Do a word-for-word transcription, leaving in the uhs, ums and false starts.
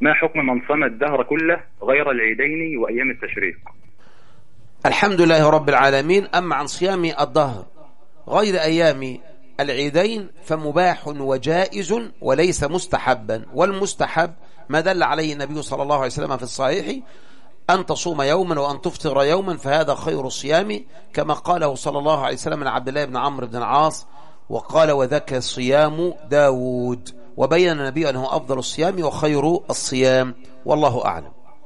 ما حكم من صام الدهر كله غير العيدين وأيام التشريق؟ الحمد لله رب العالمين. أما عن صيام الدهر غير أيام العيدين فمباح وجائز وليس مستحبا، والمستحب ما دل عليه النبي صلى الله عليه وسلم في الصحيح أن تصوم يوما وأن تفطر يوما فهذا خير الصيام، كما قاله صلى الله عليه وسلم لعبد الله بن عمرو بن العاص وقال وذاك صيام داود، وبين النبي أنه أفضل الصيام وخير الصيام، والله أعلم.